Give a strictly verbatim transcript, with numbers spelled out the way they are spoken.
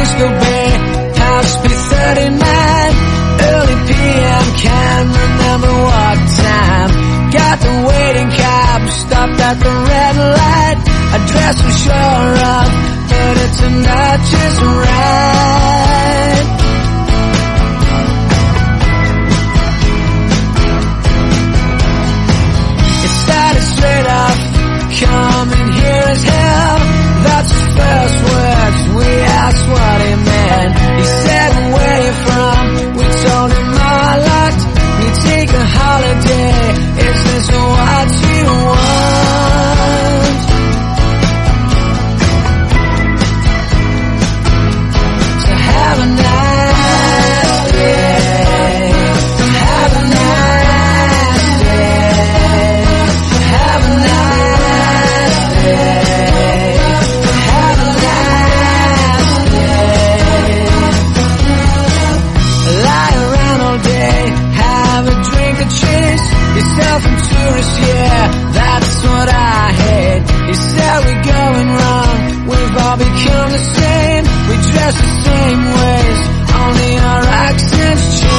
Frisco Bay, House B thirty-nine, early P M, can't remember what time. Got the waiting cab, stopped at the red light. Address was sure of, but it turned out just right. It started straight up, coming here as hell. That's his first words, we asked what he meant. He said, where you from? We told him all locked. We take a holiday, is this what you want? To have a nice day, have a nice day, have a nice day, have a nice day. Lie around all day, have a drink and chase yourself a tourist, yeah, that's what I hate. He said we're going wrong, we've all become the same. We dress the same ways, only our accents change.